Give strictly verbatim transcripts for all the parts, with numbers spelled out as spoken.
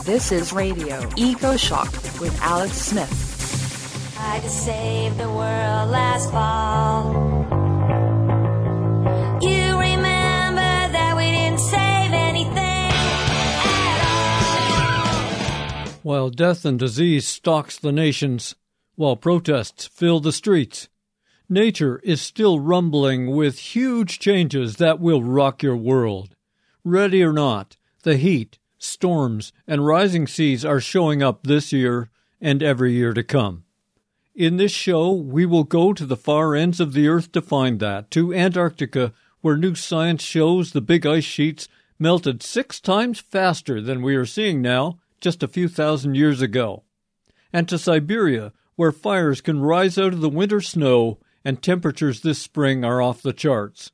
This is Radio Eco Shock with Alex Smith. Tried to save the world last fall. You remember that we didn't save anything at all. While death and disease stalks the nations, while protests fill the streets, nature is still rumbling with huge changes that will rock your world. Ready or not, the heat, storms, and rising seas are showing up this year and every year to come. In this show, we will go to the far ends of the Earth to find that, to Antarctica, where new science shows the big ice sheets melted six times faster than we are seeing now just a few thousand years ago, and to Siberia, where fires can rise out of the winter snow and temperatures this spring are off the charts.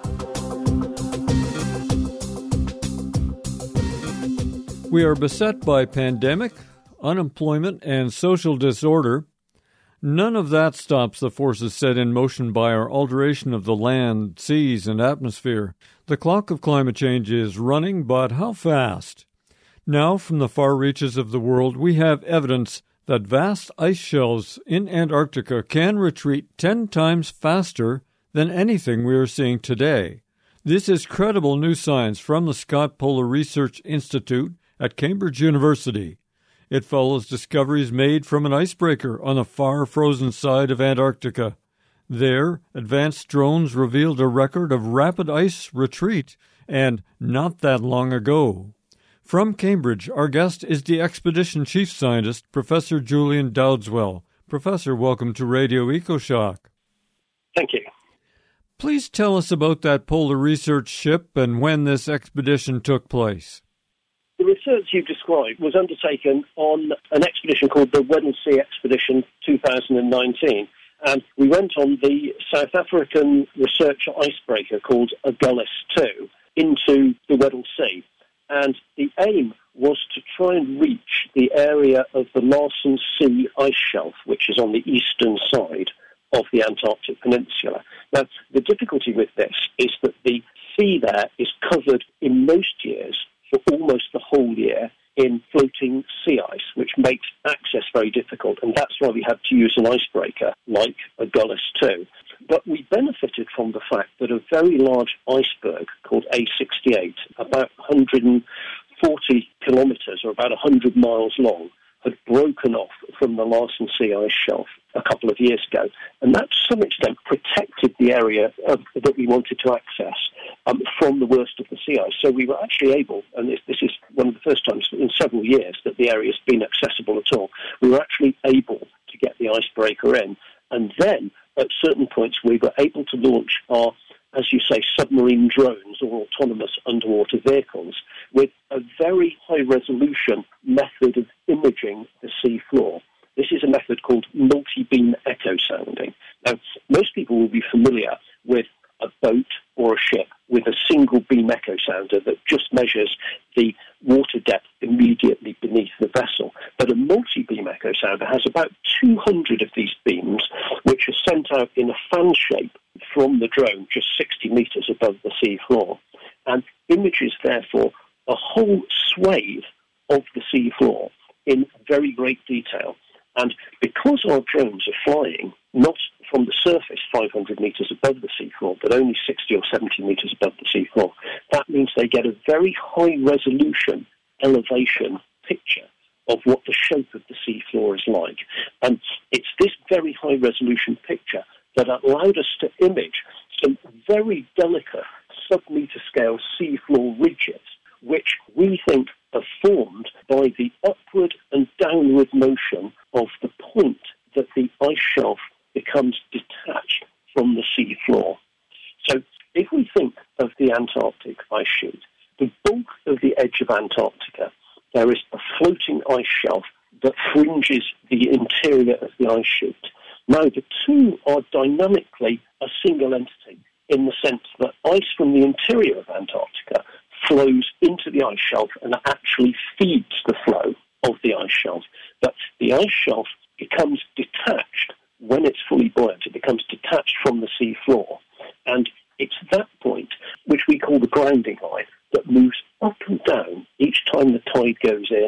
We are beset by pandemic, unemployment, and social disorder. None of that stops the forces set in motion by our alteration of the land, seas, and atmosphere. The clock of climate change is running, but how fast? Now, from the far reaches of the world, we have evidence that vast ice shelves in Antarctica can retreat ten times faster than anything we are seeing today. This is credible new science from the Scott Polar Research Institute at Cambridge University. It follows discoveries made from an icebreaker on the far frozen side of Antarctica. There, advanced drones revealed a record of rapid ice retreat, and not that long ago. From Cambridge, our guest is the expedition chief scientist, Professor Julian Dowdeswell. Professor, welcome to Radio EcoShock. Thank you. Please tell us about that polar research ship and when this expedition took place. The research you described was undertaken on an expedition called the Weddell Sea Expedition two thousand nineteen, and we went on the South African research icebreaker called Agulhas two into the Weddell Sea. And the aim was to try and reach the area of the Larsen Sea ice shelf, which is on the eastern side of the Antarctic Peninsula. Now, the difficulty with this is that the sea there is covered in most years, for almost the whole year, in floating sea ice, which makes access very difficult, and that's why we had to use an icebreaker like Agulhas two. But we benefited from the fact that a very large iceberg called A sixty-eight, about one hundred forty kilometres or about one hundred miles long, had broken off from the Larsen Sea ice shelf a couple of years ago. And that, to some extent, protected the area of, that we wanted to access um, from the worst of the sea ice. So we were actually able, and this, this is one of the first times in several years that the area has been accessible at all, we were actually able to get the icebreaker in. And then, at certain points, we were able to launch our, as you say, submarine drones or autonomous underwater vehicles with a very high-resolution method of imaging the sea floor. This is a method called multi-beam echo sounding. Now, most people will be familiar with a boat or a ship with a single beam echo sounder that just measures the water depth immediately beneath the vessel. But a multi-beam echo sounder has about two hundred of these beams, which are sent out in a fan shape from the drone just sixty metres above the sea floor, and images, therefore, a whole swathe of the sea floor in very great detail. And because our drones are flying not from the surface five hundred metres above the seafloor, but only sixty or seventy metres above the seafloor, that means they get a very high-resolution elevation picture of what the shape of the seafloor is like. And it's this very high-resolution picture that allowed us to image some very delicate sub-metre scale seafloor ridges, which we think are formed by the upward and downward motion of the point that the ice shelf becomes detached from the sea floor. So if we think of the Antarctic ice sheet, the bulk of the edge of Antarctica, there is a floating ice shelf that fringes the interior of the ice sheet. Now, the two are dynamically a single entity in the sense that ice from the interior of Antarctica flows into the ice shelf and actually feeds the flow of the ice shelf. But the ice shelf becomes detached when it's fully buoyant. It becomes detached from the sea floor. And it's that point, which we call the grounding line, that moves up and down each time the tide goes in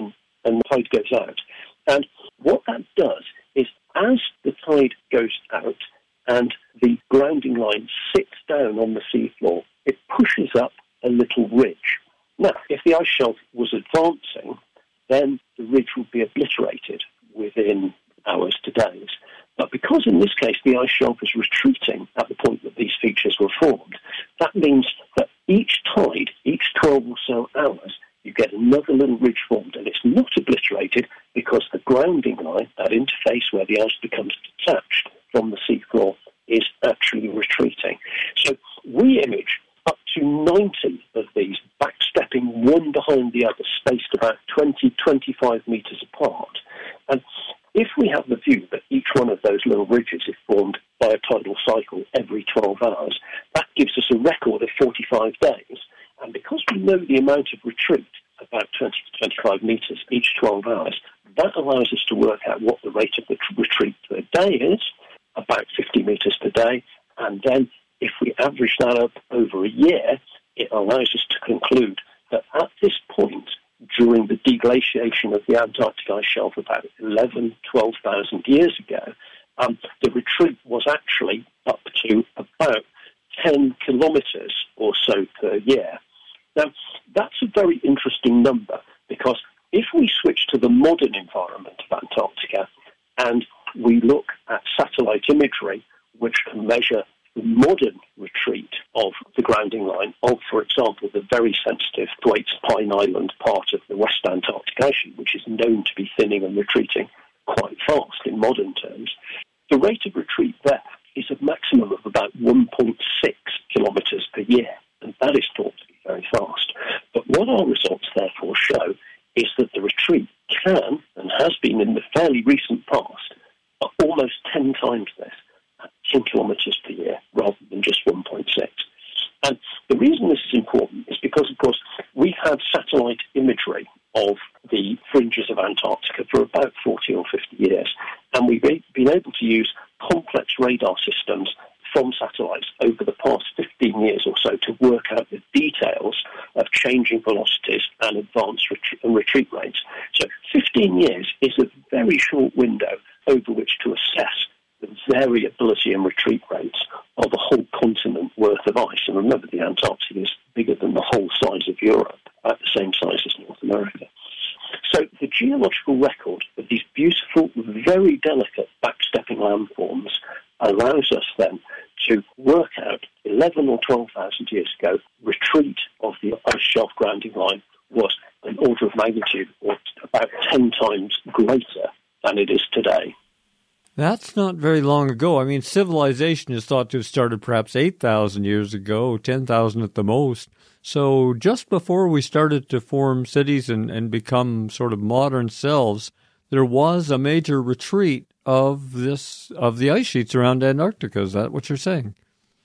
and the tide goes out. And what that does is, as the tide goes out and the grounding line sits down on the seafloor, it pushes up a little ridge. Now, if the ice shelf was advancing, then the ridge would be obliterated within hours to days. But because in this case the ice shelf is retreating at the point that these features were formed, that means that each tide, each twelve or so hours, you get another little ridge formed, and it's not obliterated because the grounding line, that interface where the ice becomes detached from the seafloor, is actually retreating. So we image up to ninety of these backstepping one behind the other, spaced about twenty, twenty-five metres apart. And if we have the view that each one of those little ridges is formed by a tidal cycle every twelve hours, that gives us a record of forty-five days. And because we know the amount of retreat, about twenty to twenty-five metres each twelve hours, that allows us to work out what the rate of the retreat per day is, about fifty metres per day. And then if we average that up over a year, it allows us to conclude that at this point, during the deglaciation of the Antarctic ice shelf about eleven, twelve thousand years ago, um, the retreat was actually up to about ten kilometres or so per year. Now, that's a very interesting number, because if we switch to the modern environment of Antarctica and we look at satellite imagery, which can measure the modern retreat of the grounding line of, for example, the very sensitive Thwaites Pine Island part of the West Antarctic ice sheet, which is known to be thinning and retreating quite fast in modern terms, the rate of retreat there is a maximum of about one point six kilometres per year, and that is thought to be very fast. But what our results therefore show is that the retreat can, and has been in the fairly recent past, almost ten times this, at ten kilometres per year, rather than just one point six. And the reason this is important is because, of course, we've had satellite imagery of the fringes of Antarctica for about forty or fifty years, and we've been able to use complex radar systems from satellites over the past fifteen years or so to work out the details of changing velocities and advanced ret- and retreat rates. So fifteen years is a very short window over which to assess the variability in retreat rates of a whole continent worth of ice. And remember, the Antarctic is bigger than the whole size of Europe, about the same size as North America. So the geological record of these beautiful, very delicate backstepping landforms allows us then to work out eleven or twelve thousand years ago, retreat of the ice shelf grounding line was an order of magnitude or about ten times greater than it is today. That's not very long ago. I mean, civilization is thought to have started perhaps eight thousand years ago, ten thousand at the most. So just before we started to form cities and, and become sort of modern selves, there was a major retreat of this of the ice sheets around Antarctica. Is that what you're saying?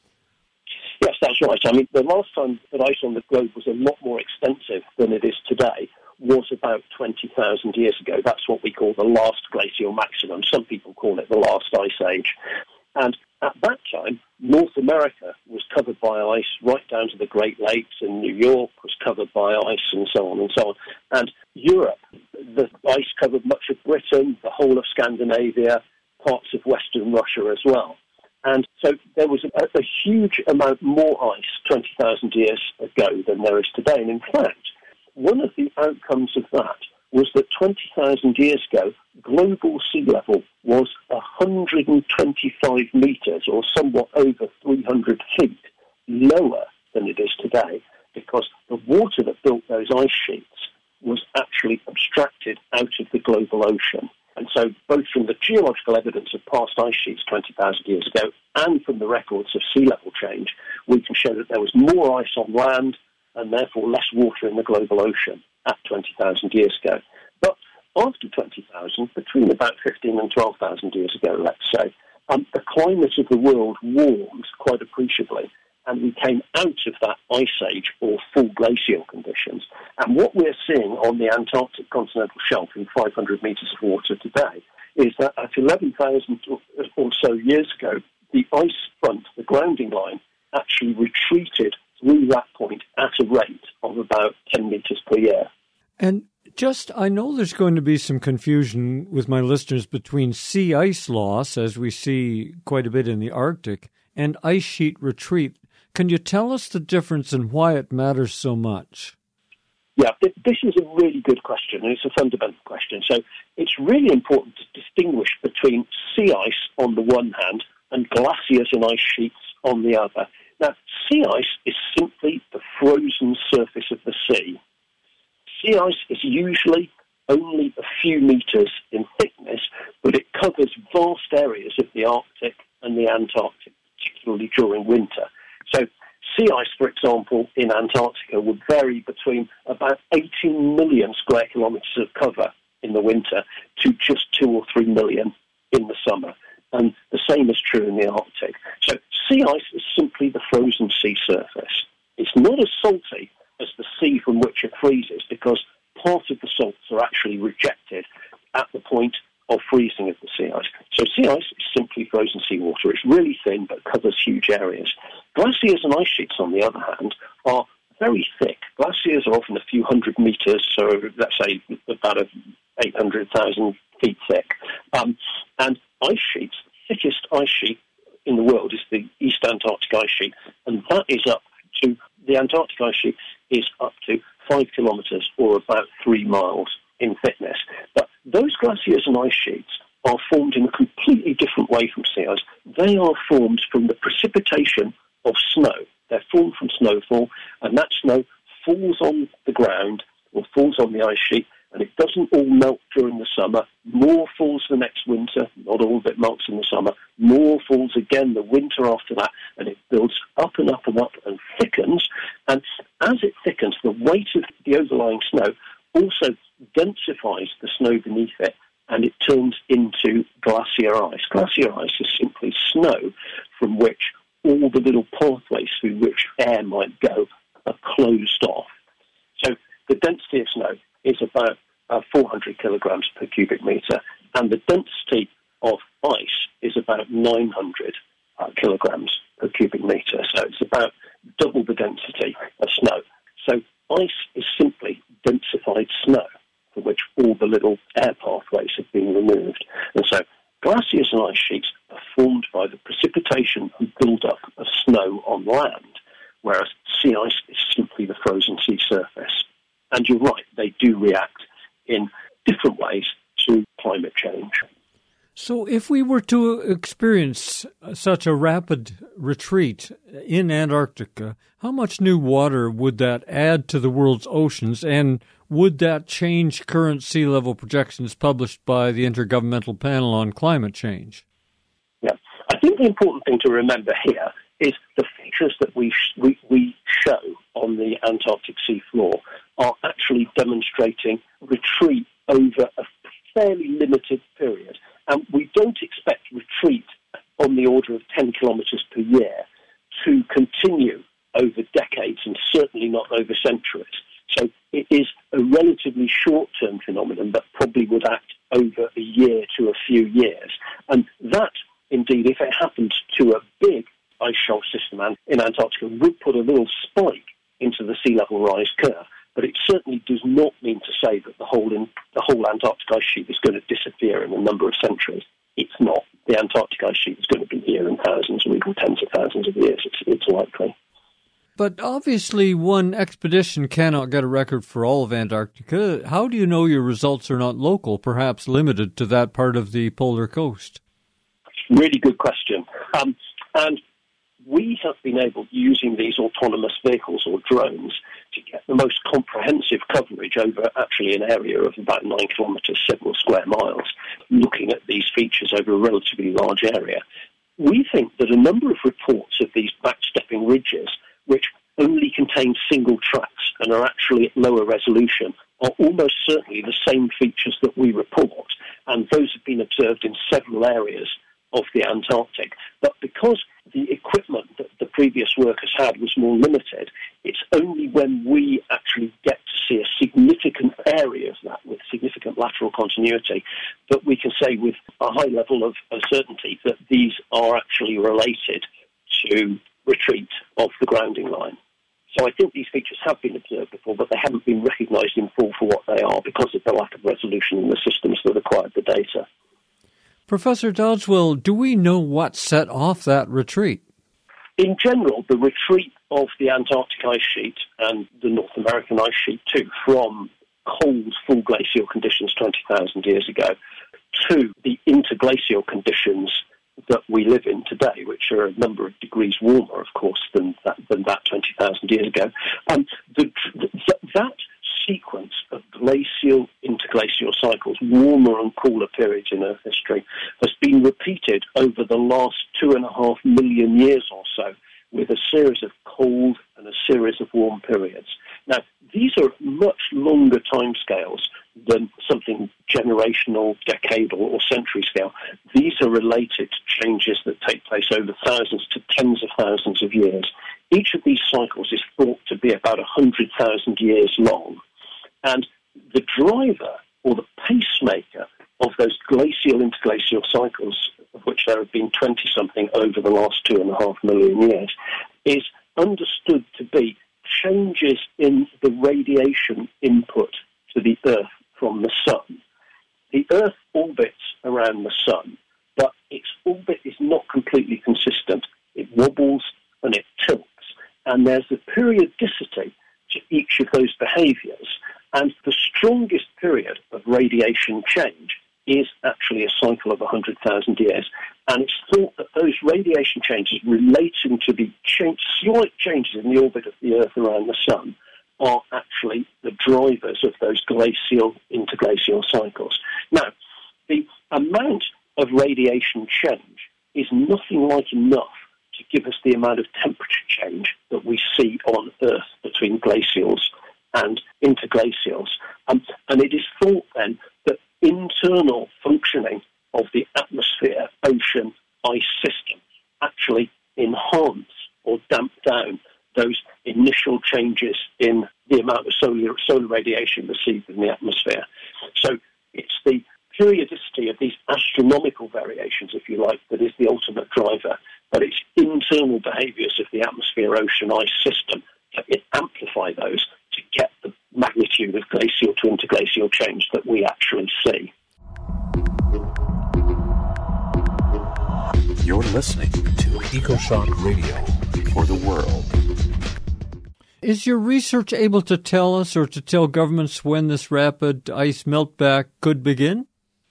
Yes, that's right. I mean, the last time that ice on the globe was a lot more extensive than it is today was about twenty thousand years ago. That's what we call the last glacial maximum. Some people call it the last ice age. And at that time, North America was covered by ice right down to the Great Lakes, and New York was covered by ice, and so on and so on. And Europe, the ice covered much of Britain, the whole of Scandinavia, parts of Western Russia as well. And so there was a, a huge amount more ice twenty thousand years ago than there is today. And in fact, one of the outcomes of that was that twenty thousand years ago, global sea level was one hundred twenty-five metres, or somewhat over three hundred feet, lower than it is today, because the water that built those ice sheets was actually abstracted out of the global ocean. And so both from the geological evidence of past ice sheets twenty thousand years ago and from the records of sea level change, we can show that there was more ice on land and therefore less water in the global ocean at twenty thousand years ago. But after twenty thousand, between about fifteen and twelve thousand years ago, let's say, um, the climate of the world warmed quite appreciably, and we came out of that ice age or full glacial conditions. And what we're seeing on the Antarctic continental shelf in five hundred metres of water today is that at eleven thousand or so years ago, the ice front, the grounding line, actually retreated through that point at a rate of about ten metres per year. And Just, I know there's going to be some confusion with my listeners between sea ice loss, as we see quite a bit in the Arctic, and ice sheet retreat. Can you tell us the difference and why it matters so much? Yeah, this is a really good question, and it's a fundamental question. So it's really important to distinguish between sea ice on the one hand and glaciers and ice sheets on the other. Now, sea ice is simply the frozen surface of the sea. Sea ice is usually only a few metres in thickness, but it covers vast areas of the Arctic and the Antarctic, particularly during winter. So sea ice, for example, in Antarctica would vary between about eighteen million square kilometres of cover in the winter to just two or three million in the summer. And the same is true in the Arctic. So sea ice is simply the frozen sea surface. It's not as salty as the sea from which it freezes, because part of the salts are actually rejected at the point of freezing of the sea ice. So sea ice is simply frozen seawater. It's really thin but covers huge areas. Glaciers and ice sheets, on the other hand, are very thick. Glaciers are often a few hundred metres, so let's say about eight hundred thousand feet thick. Um, and ice sheets, the thickest ice sheet in the world is the East Antarctic ice sheet, and that is up to, the Antarctic ice sheet is up to five kilometres or about three miles in thickness. But those glaciers and ice sheets are formed in a completely different way from sea ice. They are formed from the precipitation of snow. They're formed from snowfall, and that snow falls on the ground or falls on the ice sheet, and it doesn't all melt during the summer. More falls the next winter. Not all of it melts in the summer. More falls again the winter after that, and it builds up and up and up and thickens. And as it thickens, the weight of the overlying snow also densifies the snow beneath it, and it turns into glacier ice. Glacier ice is simply snow from which all the little pathways through which air might go are closed off. So the density of snow is about uh, four hundred kilograms per cubic metre, and the density of ice is about nine hundred uh, kilograms per cubic metre. So it's about double the density of snow. So ice is simply densified snow for which all the little air pathways have been removed. And so glaciers and ice sheets are formed by the precipitation and build-up of snow on land, whereas sea ice is simply the frozen sea surface. And you're right, they do react in different ways to climate change. So if we were to experience such a rapid retreat in Antarctica, how much new water would that add to the world's oceans, and would that change current sea level projections published by the Intergovernmental Panel on Climate Change? Yeah, I think the important thing to remember here is the features that we, sh- we, we show on the Antarctic seafloor are actually demonstrating retreat over a fairly limited period. And we don't expect retreat on the order of ten kilometres per year to continue over decades, and certainly not over centuries. So it is a relatively short-term phenomenon that probably would act over a year to a few years. And that, indeed, if it happened to a big ice shelf system in Antarctica, would put a little spike into the sea level rise curve. But it certainly does not mean to say that the whole in, the whole Antarctic ice sheet is going to disappear in a number of centuries. It's not. The Antarctic ice sheet is going to be here in thousands or even tens of thousands of years. It's, it's likely. But obviously one expedition cannot get a record for all of Antarctica. How do you know your results are not local, perhaps limited to that part of the polar coast? Really good question. Um, and we have been able, using these autonomous vehicles or drones, to get the most comprehensive coverage over actually an area of about nine kilometres, several square miles, looking at these features over a relatively large area. We think that a number of reports of these backstepping ridges, which only contain single tracks and are actually at lower resolution, are almost certainly the same features that we report, and those have been observed in several areas of the Antarctic. But because the equipment that the previous work has had was more limited, it's only when we actually get to see a significant area of that with significant lateral continuity that we can say with a high level of, of certainty that these are actually related to retreat of the grounding line. So I think these features have been observed before, but they haven't been recognised in full for what they are because of the lack of resolution in the systems that acquired the data. Professor Dodgswell, do we know what set off that retreat? In general, the retreat of the Antarctic ice sheet and the North American ice sheet too from cold, full glacial conditions twenty thousand years ago to the interglacial conditions that we live in today, which are a number of degrees warmer, of course, than that, than that twenty thousand years ago. Um, the, the, that sequence of glacial interglacial cycles, warmer and cooler periods in Earth history, has been repeated over the last two and a half million years or so, with a series of cold and a series of warm periods. Now, these are much longer timescales than something generational, decadal, or century scale. These are related to changes that take place over thousands to tens of thousands of years. Each of these cycles is thought to be about one hundred thousand years long. And the driver, or the pacemaker, of those glacial interglacial cycles, of which there have been twenty-something over the last two and a half million years, is understood to be changes in the radiation input to the Earth from the Sun. The Earth orbits around the Sun, but its orbit is not completely consistent. It wobbles and it tilts, and there's a periodicity to each of those behaviours, and the strongest period of radiation change is actually a cycle of one hundred thousand years, and it's thought that those radiation changes relating to the change, slight changes in the orbit of the Earth around the Sun are actually the drivers of those glacial interglacial cycles. Now, the amount of radiation change is nothing like enough to give us the amount of temperature change that we see on Earth between glacials and interglacials. Um, and it is thought then that internal functioning of the atmosphere, ocean, ice system actually enhance or damp down those initial changes in the amount of solar, solar radiation received in the atmosphere. So it's the periodicity of these astronomical variations, if you like, that is the ultimate driver, but it's internal behaviours of the atmosphere, ocean, ice system that amplify those to get the magnitude of glacial to interglacial change that we actually see. You're listening to EcoShock Radio for the world. Is your research able to tell us or to tell governments when this rapid ice meltback could begin?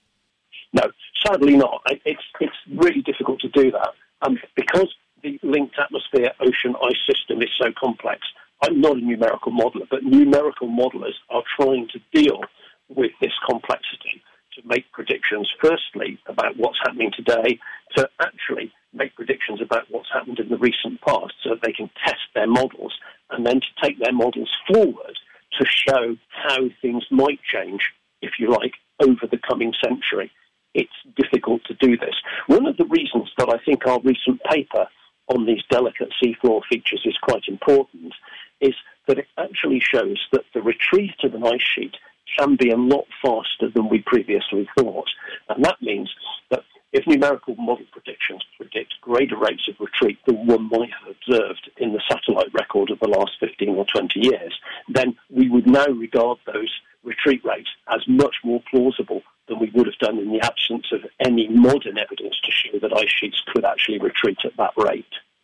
No, sadly not. It's it's really difficult to do that um, because the linked atmosphere, ocean, ice system is so complex. I'm not a numerical modeler, but numerical modelers are trying to deal with this complexity to make predictions, firstly, about what's happening today, to actually make predictions about what's happened in the recent past so that they can test their models, and then to take their models forward to show how things might change, if you like, over the coming century. It's difficult to do this. One of the reasons that I think our recent paper on these delicate seafloor features is quite important is that it actually shows that the retreat of an ice sheet can be a lot faster than we previously thought. And that means that if numerical model predictions predict greater rates of retreat than one might have observed in the satellite record of the last fifteen or twenty years, then we would now regard those retreat rates as much more plausible than we would have done in the absence of any modern evidence to show that ice sheets could actually retreat at that rate.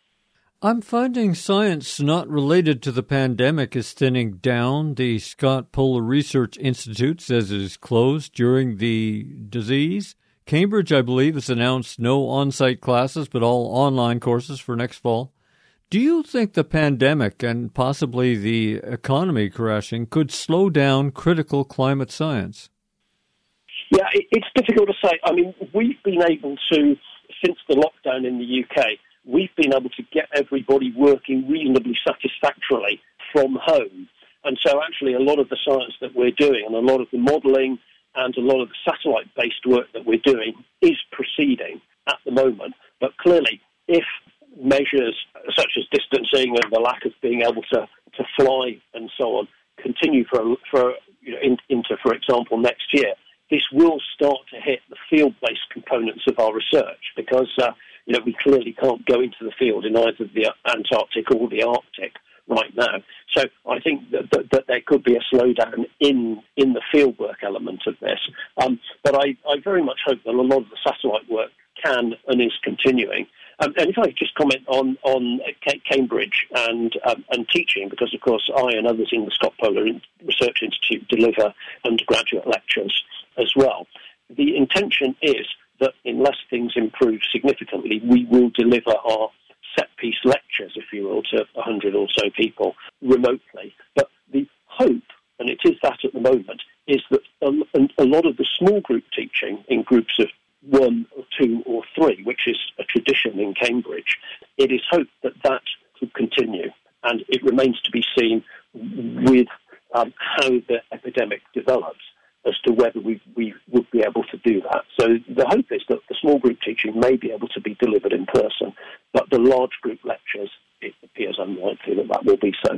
I'm finding science not related to the pandemic is thinning down. The Scott Polar Research Institute says it is closed during the disease. Cambridge, I believe, has announced no on-site classes, but all online courses for next fall. Do you think the pandemic and possibly the economy crashing could slow down critical climate science? Yeah, it's difficult to say. I mean, we've been able to, since the lockdown in the U K, we've been able to get everybody working reasonably satisfactorily from home. And so actually a lot of the science that we're doing and a lot of the modelling and a lot of the satellite-based work that we're doing is proceeding at the moment. But clearly, if measures such as distancing and the lack of being able to, to fly and so on continue for, for you know, in, into, for example, next year, this will start to hit the field-based components of our research because uh, you know, we clearly can't go into the field in either the Antarctic or the Arctic right now. So I think that, that, that there could be a slowdown in, in the fieldwork element of this. Um, but I, I very much hope that a lot of the satellite work can and is continuing. Um, and if I could just comment on, on Cambridge and um, and teaching, because, of course, I and others in the Scott Polar Research Institute deliver undergraduate lectures as well. The intention is that unless things improve significantly, we will deliver our set-piece lectures, if you will, to one hundred or so people remotely. But the hope, and it is that at the moment, is that a, a lot of the small group teaching in groups of one or two or three, which is a tradition in Cambridge, it is hoped that that will continue. And it remains to be seen with um, how the epidemic develops as to whether we, we would be able to do that. So the hope is that the small group teaching may be able to be delivered in person, but the large group lectures, it appears unlikely that that will be so.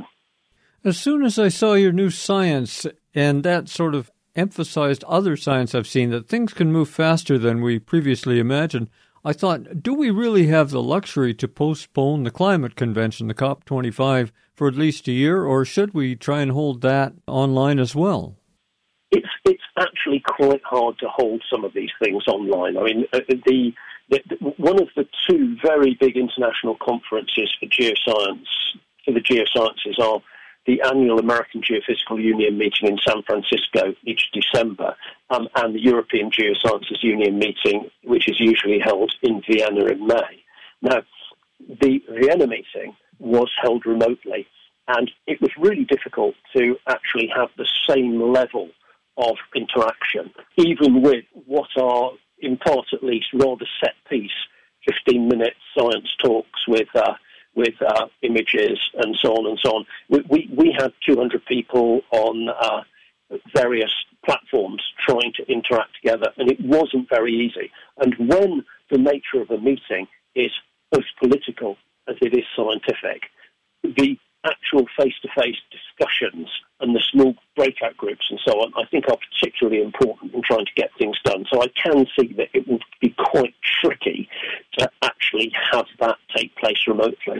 As soon as I saw your new science, and that sort of emphasized other science I've seen, that things can move faster than we previously imagined, I thought, do we really have the luxury to postpone the climate convention, the COP twenty-five, for at least a year, or should we try and hold that online as well? It's it's actually quite hard to hold some of these things online. I mean, the, the, the one of the two very big international conferences for geoscience, for the geosciences, are the annual American Geophysical Union meeting in San Francisco each December, um, and the European Geosciences Union meeting, which is usually held in Vienna in May. Now, the Vienna meeting was held remotely, and it was really difficult to actually have the same level of interaction, even with what are, in part at least, rather set-piece fifteen-minute science talks with uh, with uh, images and so on and so on. We, we, we had two hundred people on uh, various platforms trying to interact together, and it wasn't very easy. And when the nature of a meeting is as political as it is scientific, the actual face-to-face discussions and the small breakout groups and so on, I think are particularly important in trying to get things done. So I can see that it would be quite tricky to actually have that take place remotely.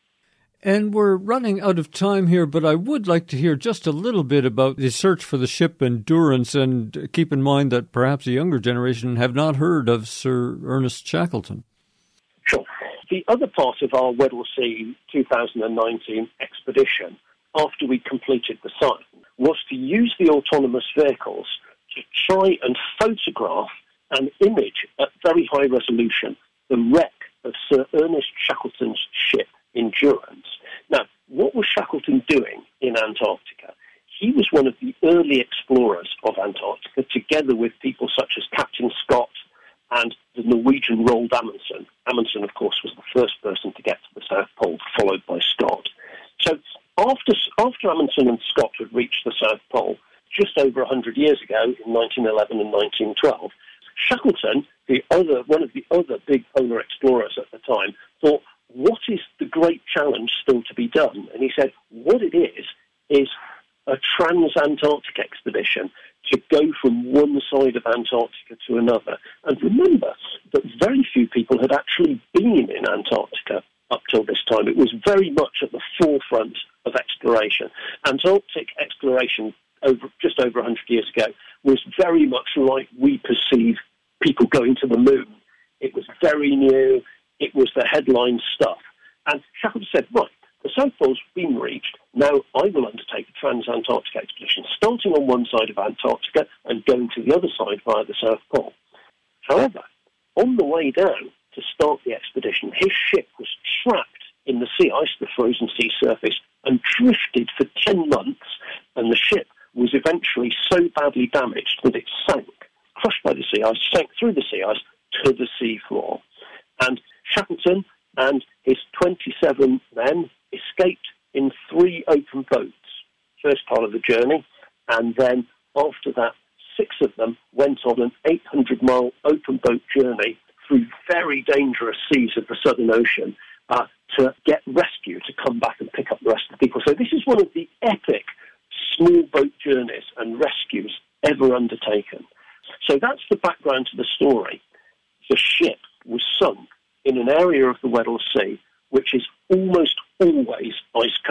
And we're running out of time here, but I would like to hear just a little bit about the search for the ship Endurance, and keep in mind that perhaps a younger generation have not heard of Sir Ernest Shackleton. Sure. The other part of our Weddell Sea two thousand nineteen expedition, after we completed the site, was to use the autonomous vehicles to try and photograph and image at very high resolution the wreck of Sir Ernest Shackleton's ship Endurance. Now, what was Shackleton doing in Antarctica? He was one of the early explorers of Antarctica, together with people such as Captain Scott and the Norwegian Roald Amundsen. Amundsen, of course, was the first person to get to the South Pole, followed by Scott. So after, after Amundsen and Scott had reached the South Pole, just over one hundred years ago, in nineteen eleven and nineteen twelve, Shackleton, the other, one of the other big polar explorers at the time, thought, what is the great challenge still to be done? And he said, what it is, is a trans-Antarctic expedition to go from one side of Antarctica to another. And remember that very few people had actually been in Antarctica up till this time. It was very much at the forefront of exploration. Antarctic exploration over just over one hundred years ago was very much like we perceive people going to the moon. It was very new. It was the headline stuff. And Shackleton said, right, the South Pole's been reached. Now I will undertake a trans-Antarctic expedition, starting on one side of Antarctica and going to the other side via the South Pole. However, on the way down to start the expedition, his ship was trapped in the sea ice, the frozen sea surface, and drifted for ten months, and the ship was eventually so badly damaged that it sank, crushed by the sea ice, sank through the sea ice to the sea floor. And Shackleton and his twenty-seven men escaped in three open boats, first part of the journey, and then after that, six of them went on an eight hundred mile open boat journey through very dangerous seas of the Southern Ocean uh, to get rescue, to come back and pick up the rest of the people. So this is one of the epic small boat journeys and rescues ever undertaken. So that's the background to the story. The ship was sunk in an area of the Weddell Sea which is almost always ice-covered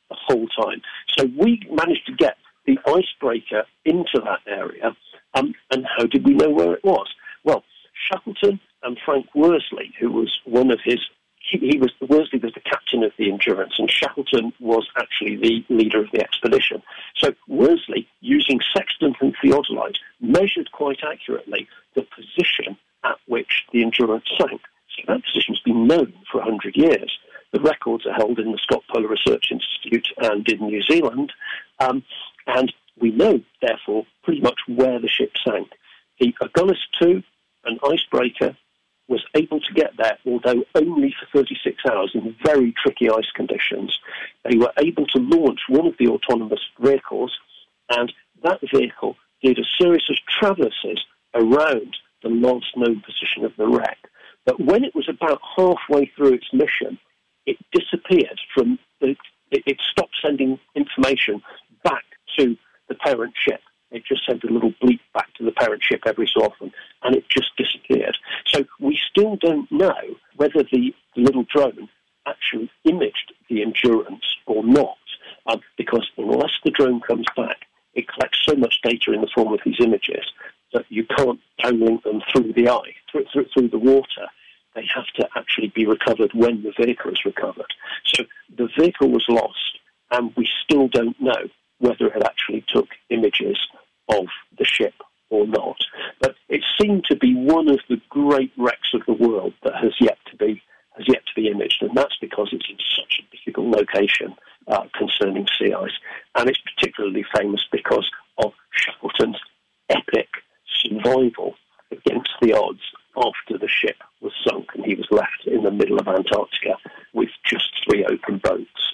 the whole time. So we managed to get the icebreaker into that area. Um, and how did we know where it was? Well, Shackleton and Frank Worsley, who was one of his, he, he was, Worsley was the captain of the Endurance, and Shackleton was actually the leader of the expedition. So Worsley, using sextant and theodolite, measured quite accurately the position at which the Endurance sank. So that position's been known for one hundred years. The records are held in the Scott Polar Research Institute and in New Zealand, um, and we know, therefore, pretty much where the ship sank. The Agonis two, an icebreaker, was able to get there, although only for thirty-six hours in very tricky ice conditions. They were able to launch one of the autonomous vehicles, and that vehicle did a series of traverses around the last known position of the wreck. But when it was about halfway through its mission, it disappeared from the, it, it stopped sending information back to the parent ship. It just sent a little bleep back to the parent ship every so often, and it just disappeared. So we still don't know whether the little drone actually imaged the Endurance or not, um, because unless the drone comes back, it collects so much data in the form of these images that you can't downlink them through the eye, through, through, through the water. They have to actually be recovered when the vehicle is recovered. So the vehicle was lost, and we still don't know whether it actually took images of the ship or not. But it seemed to be one of the great wrecks of the world that has yet to be has yet to be imaged, and that's because it's in such a difficult location uh, concerning sea ice. And it's particularly famous because of Shackleton's epic survival against the odds after the ship was sunk and he was left in the middle of Antarctica with just three open boats.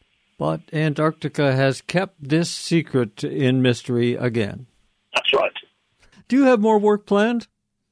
But Antarctica has kept this secret in mystery again. That's right. Do you have more work planned?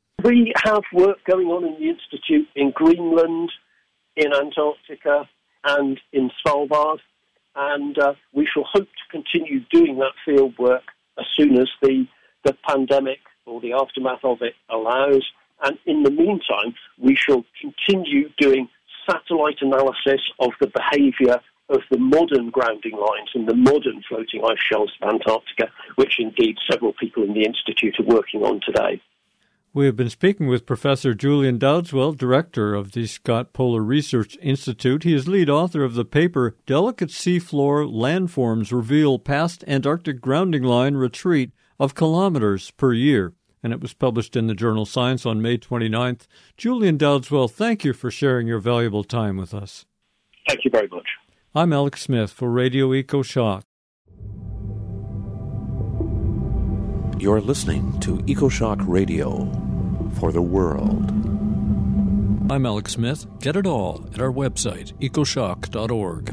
We have work going on in the Institute in Greenland, in Antarctica, and in Svalbard, and uh, we shall hope to continue doing that field work as soon as the, the pandemic or the aftermath of it allows. And in the meantime, we shall continue doing satellite analysis of the behaviour of the modern grounding lines and the modern floating ice shelves of Antarctica, which indeed several people in the Institute are working on today. We have been speaking with Professor Julian Dowdeswell, director of the Scott Polar Research Institute. He is lead author of the paper Delicate Seafloor Landforms Reveal Past Antarctic Grounding Line Retreat of Kilometers per Year, and it was published in the journal Science on May twenty-ninth. Julian Dowdeswell, thank you for sharing your valuable time with us. Thank you very much. I'm Alex Smith for Radio EcoShock. You're listening to EcoShock Radio for the world. I'm Alex Smith. Get it all at our website, ecoshock dot org.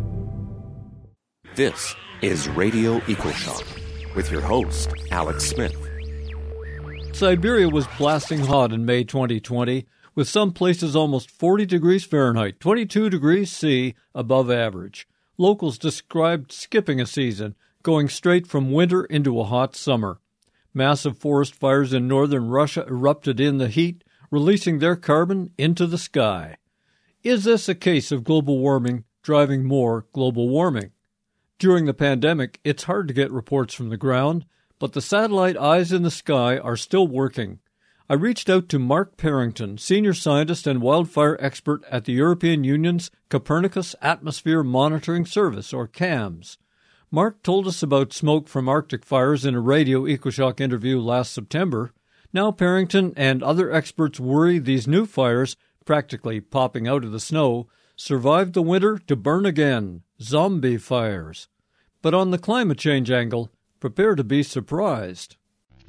This is Radio EcoShock with your host, Alex Smith. Siberia was blasting hot in May twenty twenty, with some places almost forty degrees Fahrenheit, twenty-two degrees C above average. Locals described skipping a season, going straight from winter into a hot summer. Massive forest fires in northern Russia erupted in the heat, releasing their carbon into the sky. Is this a case of global warming driving more global warming? During the pandemic, it's hard to get reports from the ground, but the satellite eyes in the sky are still working. I reached out to Mark Parrington, senior scientist and wildfire expert at the European Union's Copernicus Atmosphere Monitoring Service, or CAMS. Mark told us about smoke from Arctic fires in a Radio EcoShock interview last September. Now Parrington and other experts worry these new fires, practically popping out of the snow, survived the winter to burn again. Zombie fires. But on the climate change angle, prepare to be surprised.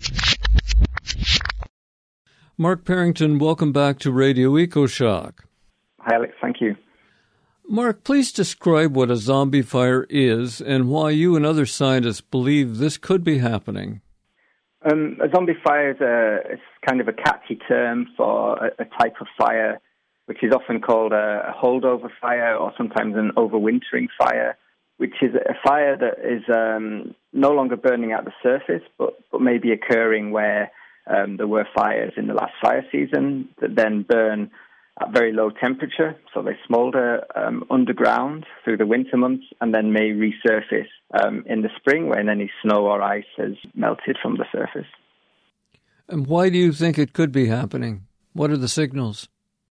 Mark Parrington, welcome back to Radio EcoShock. Hi, Alex. Thank you. Mark, please describe what a zombie fire is and why you and other scientists believe this could be happening. Um, a zombie fire is a, it's kind of a catchy term for a, a type of fire, which is often called a, a holdover fire or sometimes an overwintering fire, which is a fire that is um, no longer burning at the surface, but, but maybe occurring where um, there were fires in the last fire season that then burn at very low temperature, so they smolder um, underground through the winter months and then may resurface um, in the spring when any snow or ice has melted from the surface. And why do you think it could be happening? What are the signals?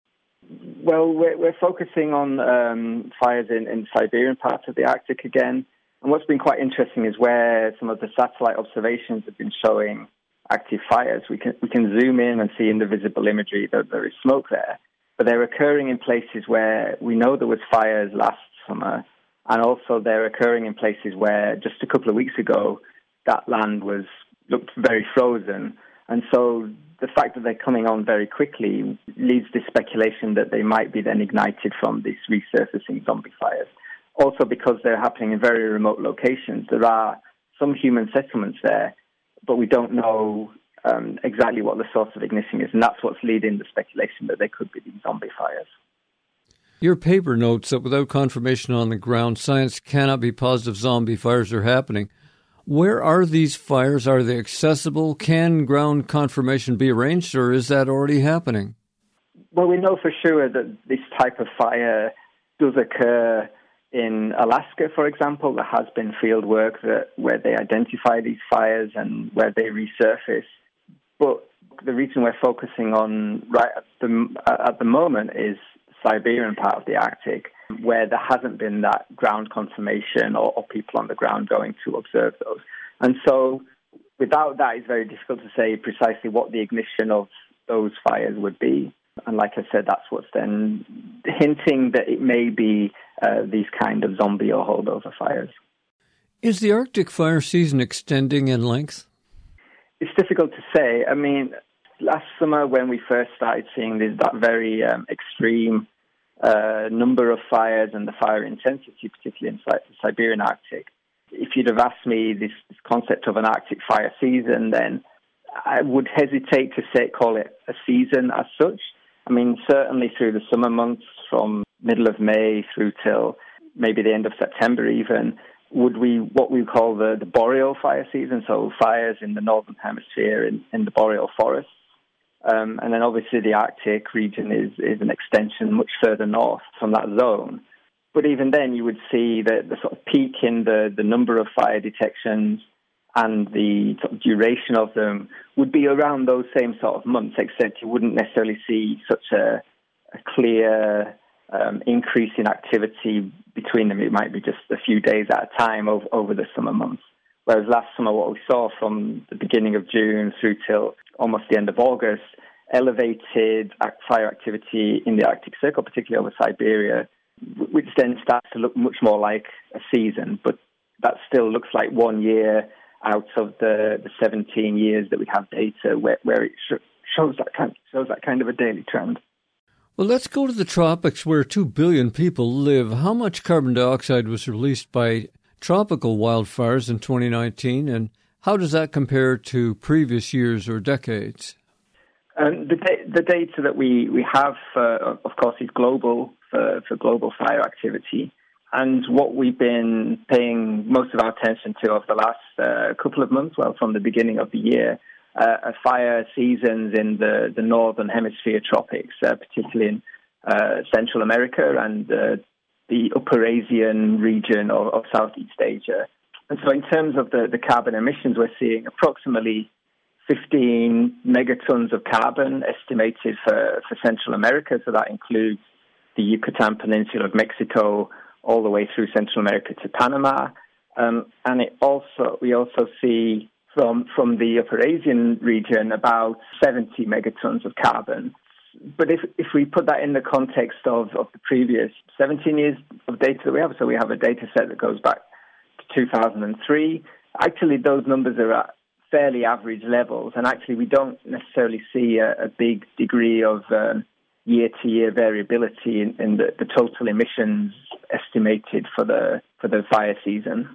Well, we're, we're focusing on um, fires in, in Siberian parts of the Arctic again. And what's been quite interesting is where some of the satellite observations have been showing active fires. We can we can zoom in and see in the visible imagery that there is smoke there. But they're occurring in places where we know there was fires last summer, and also they're occurring in places where just a couple of weeks ago that land was looked very frozen. And so the fact that they're coming on very quickly leads to speculation that they might be then ignited from these resurfacing zombie fires. Also, because they're happening in very remote locations, there are some human settlements there, but we don't know um, exactly what the source of ignition is, and that's what's leading the speculation that they could be these zombie fires. Your paper notes that without confirmation on the ground, science cannot be positive zombie fires are happening. Where are these fires? Are they accessible? Can ground confirmation be arranged, or is that already happening? Well, we know for sure that this type of fire does occur in Alaska, for example. There has been field work that where they identify these fires and where they resurface. But the region we're focusing on right at the, at the moment is Siberian part of the Arctic, where there hasn't been that ground confirmation or, or people on the ground going to observe those. And so without that, it's very difficult to say precisely what the ignition of those fires would be. And like I said, that's what's then hinting that it may be uh, these kind of zombie or holdover fires. Is the Arctic fire season extending in length? It's difficult to say. I mean, last summer when we first started seeing this, that very um, extreme uh, number of fires and the fire intensity, particularly in the Siberian Arctic, if you'd have asked me this, this concept of an Arctic fire season, then I would hesitate to say call it a season as such. I mean, certainly through the summer months, from middle of May through till maybe the end of September even, would we what we call the, the boreal fire season, so fires in the northern hemisphere in, in the boreal forests. Um, and then obviously the Arctic region is, is an extension much further north from that zone. But even then you would see that the sort of peak in the, the number of fire detections and the sort of duration of them would be around those same sort of months, except you wouldn't necessarily see such a, a clear um, increase in activity between them. It might be just a few days at a time over, over the summer months. Whereas last summer, what we saw from the beginning of June through till almost the end of August, elevated fire activity in the Arctic Circle, particularly over Siberia, which then starts to look much more like a season. But that still looks like one year out of the, the seventeen years that we have data where, where it sh- shows that kind shows that kind of a daily trend. Well, let's go to the tropics where two billion people live. How much carbon dioxide was released by tropical wildfires in twenty nineteen, and how does that compare to previous years or decades? Um, the, da- the data that we, we have, uh, of course, is global for, for global fire activity. And what we've been paying most of our attention to over the last uh, couple of months, well, from the beginning of the year, uh, are fire seasons in the, the northern hemisphere tropics, uh, particularly in uh, Central America and uh, the Upper Asian region of, of Southeast Asia. And so in terms of the, the carbon emissions, we're seeing approximately fifteen megatons of carbon estimated for, for Central America. So that includes the Yucatan Peninsula of Mexico, all the way through Central America to Panama. Um, and it also we also see from from the Upper Asian region about seventy megatons of carbon. But if if we put that in the context of, of the previous seventeen years of data that we have, so we have a data set that goes back to two thousand three, actually those numbers are at fairly average levels, and actually we don't necessarily see a, a big degree of um, year-to-year variability in, in the, the total emissions estimated for the for the fire season.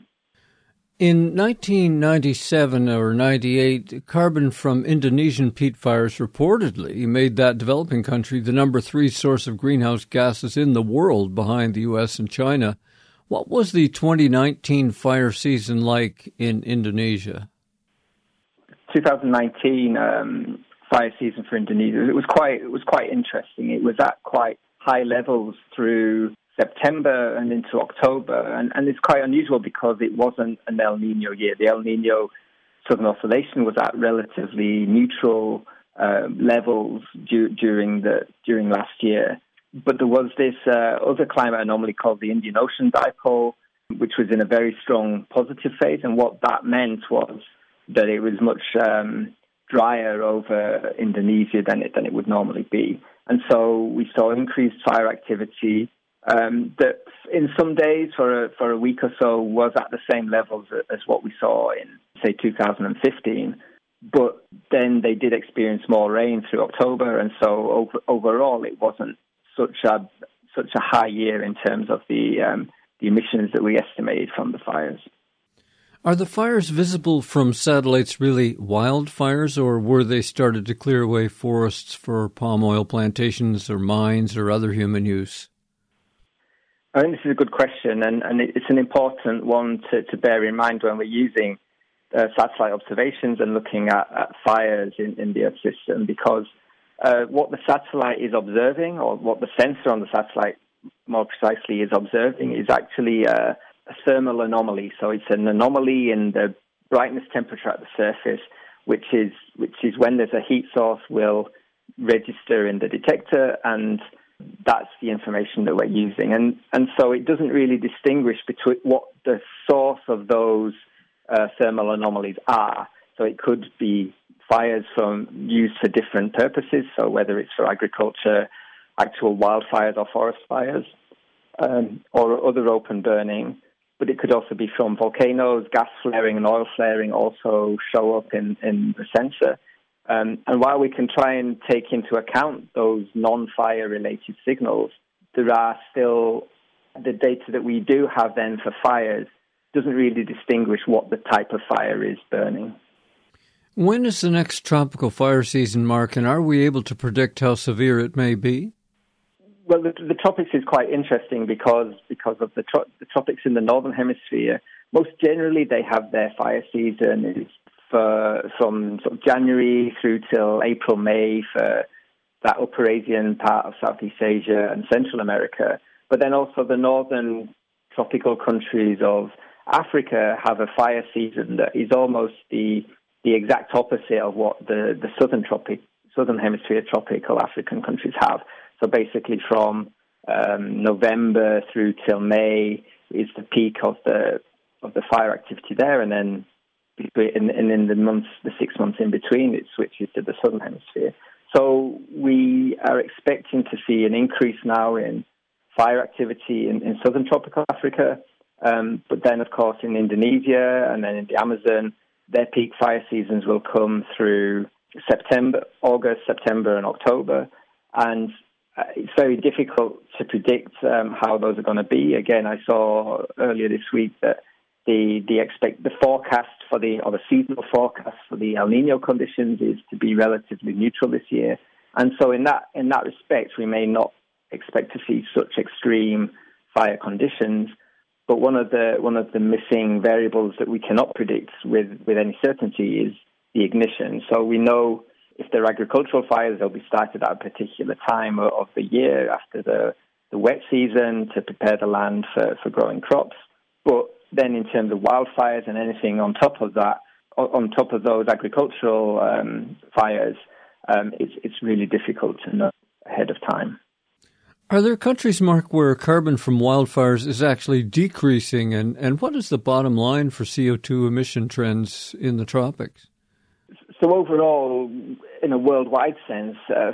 In nineteen ninety-seven or ninety-eight, carbon from Indonesian peat fires reportedly made that developing country the number three source of greenhouse gases in the world behind the U S and China. What was the twenty nineteen fire season like in Indonesia? twenty nineteen um, fire season for Indonesia, it was quite it was quite interesting. It was at quite high levels through September and into October, and, and it's quite unusual because it wasn't an El Nino year. The El Nino Southern Oscillation was at relatively neutral uh, levels du- during the during last year, but there was this uh, other climate anomaly called the Indian Ocean Dipole, which was in a very strong positive phase, and what that meant was that it was much um, drier over Indonesia than it than it would normally be, and so we saw increased fire activity um, that in some days for a, for a week or so was at the same levels as what we saw in, say, two thousand fifteen. But then they did experience more rain through October, and so over, overall it wasn't such a such a high year in terms of the um, the emissions that we estimated from the fires. Are the fires visible from satellites really wildfires, or were they started to clear away forests for palm oil plantations or mines or other human use? I think this is a good question, and, and it's an important one to, to bear in mind when we're using uh, satellite observations and looking at, at fires in, in the Earth system, because uh, what the satellite is observing, or what the sensor on the satellite more precisely is observing, is actually uh, a thermal anomaly. So it's an anomaly in the brightness temperature at the surface, which is which is when there's a heat source will register in the detector, and that's the information that we're using. And and so it doesn't really distinguish between what the source of those uh, thermal anomalies are. So it could be fires from used for different purposes, so whether it's for agriculture, actual wildfires or forest fires, um, or other open burning. But it could also be from volcanoes. Gas flaring and oil flaring also show up in, in the sensor. Um, and while we can try and take into account those non-fire related signals, there are still the data that we do have then for fires doesn't really distinguish what the type of fire is burning. When is the next tropical fire season, Mark, and are we able to predict how severe it may be? Well, the, the tropics is quite interesting because because of the, tro- the tropics in the northern hemisphere. Most generally, they have their fire season for from sort of January through till April, May for that upper Asian part of Southeast Asia and Central America. But then also the northern tropical countries of Africa have a fire season that is almost the the exact opposite of what the, the southern tropic southern hemisphere tropical African countries have. So basically from um, November through till May is the peak of the of the fire activity there, and then in, in, in the months, the six months in between, it switches to the southern hemisphere. So we are expecting to see an increase now in fire activity in, in southern tropical Africa, um, but then of course in Indonesia and then in the Amazon, their peak fire seasons will come through September, August, September, and October, and uh, it's very difficult to predict um, how those are going to be. Again, I saw earlier this week that the the expect the forecast for the or the seasonal forecast for the El Nino conditions is to be relatively neutral this year, and so in that in that respect, we may not expect to see such extreme fire conditions. But one of the one of the missing variables that we cannot predict with, with any certainty is the ignition. So we know if they're agricultural fires, they'll be started at a particular time of the year after the, the wet season to prepare the land for, for growing crops. But then in terms of wildfires and anything on top of that, on top of those agricultural um, fires, um, it's, it's really difficult to know ahead of time. Are there countries, Mark, where carbon from wildfires is actually decreasing, and, and what is the bottom line for C O two emission trends in the tropics? So overall, in a worldwide sense, uh,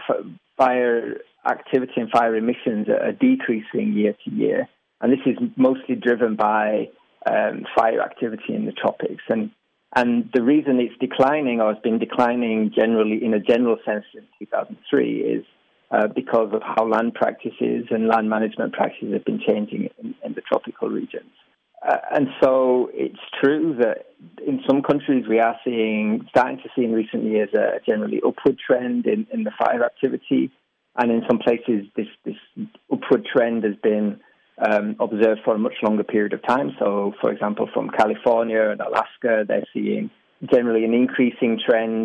fire activity and fire emissions are decreasing year to year, and this is mostly driven by um, fire activity in the tropics. And and the reason it's declining, or has been declining generally in a general sense since two thousand three, is Uh, because of how land practices and land management practices have been changing in, in the tropical regions. Uh, and so it's true that in some countries we are seeing, starting to see in recent years a generally upward trend in, in the fire activity. And in some places this, this upward trend has been um, observed for a much longer period of time. So, for example, from California and Alaska, they're seeing generally an increasing trend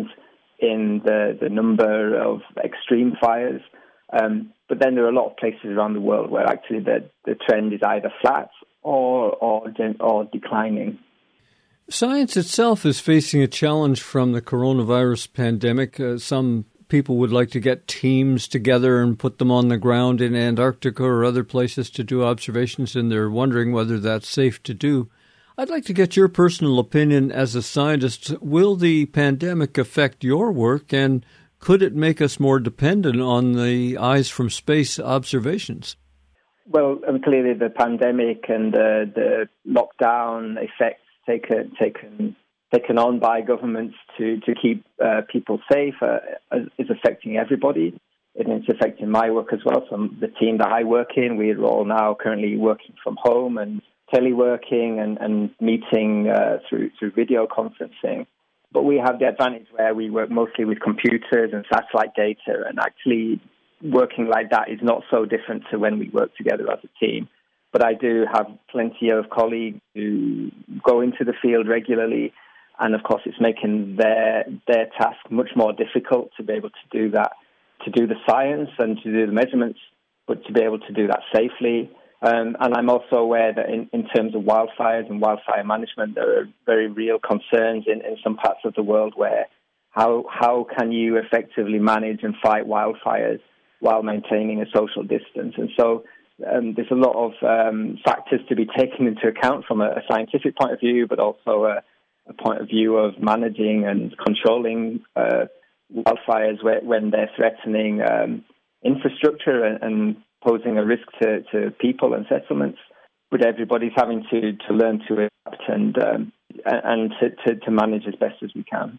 in the, the number of extreme fires. Um, but then there are a lot of places around the world where actually the, the trend is either flat or, or, or declining. Science itself is facing a challenge from the coronavirus pandemic. Uh, some people would like to get teams together and put them on the ground in Antarctica or other places to do observations, and they're wondering whether that's safe to do. I'd like to get your personal opinion as a scientist. Will the pandemic affect your work, and could it make us more dependent on the eyes from space observations? Well, um, clearly the pandemic and uh, the lockdown effects taken taken taken on by governments to to keep uh, people safe uh, is affecting everybody, and it's affecting my work as well. So the team that I work in, we're all now currently working from home and teleworking and, and meeting uh, through through video conferencing. But we have the advantage where we work mostly with computers and satellite data, and actually working like that is not so different to when we work together as a team. But I do have plenty of colleagues who go into the field regularly, and of course it's making their their task much more difficult to be able to do that, to do the science and to do the measurements, but to be able to do that safely. Um, and I'm also aware that in, in terms of wildfires and wildfire management, there are very real concerns in, in some parts of the world where how how can you effectively manage and fight wildfires while maintaining a social distance? And so Um, there's a lot of um, factors to be taken into account from a, a scientific point of view, but also a, a point of view of managing and controlling uh, wildfires where, when they're threatening um, infrastructure and, and posing a risk to, to people and settlements. But everybody's having to, to learn to adapt and um, and to, to, to manage as best as we can.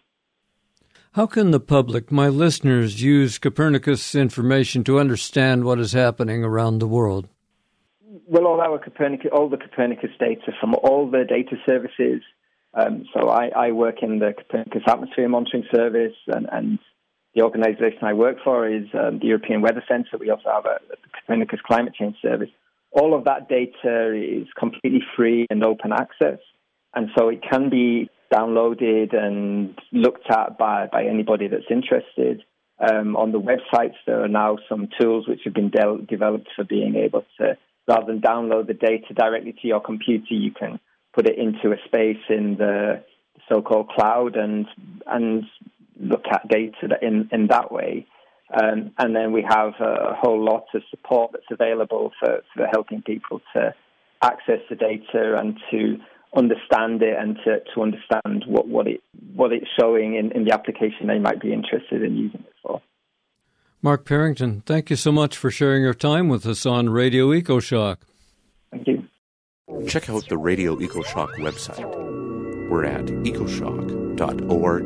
How can the public, my listeners, use Copernicus information to understand what is happening around the world? Well, all our Copernicus, all the Copernicus data from all the data services. Um, so I, I work in the Copernicus Atmosphere Monitoring Service, and, and the organization I work for is um, the European Weather Centre. We also have a, a Copernicus Climate Change Service. All of that data is completely free and open access, and so it can be downloaded and looked at by, by anybody that's interested. Um, on the websites, there are now some tools which have been de- developed for being able to, rather than download the data directly to your computer, you can put it into a space in the so-called cloud and and look at data in, in that way. Um, and then we have a whole lot of support that's available for, for helping people to access the data and to understand it and to, to understand what, what it what it's showing in, in the application they might be interested in using it for. Mark Parrington, thank you so much for sharing your time with us on Radio EcoShock. Thank you. Check out the Radio EcoShock website. We're at ecoshock dot org.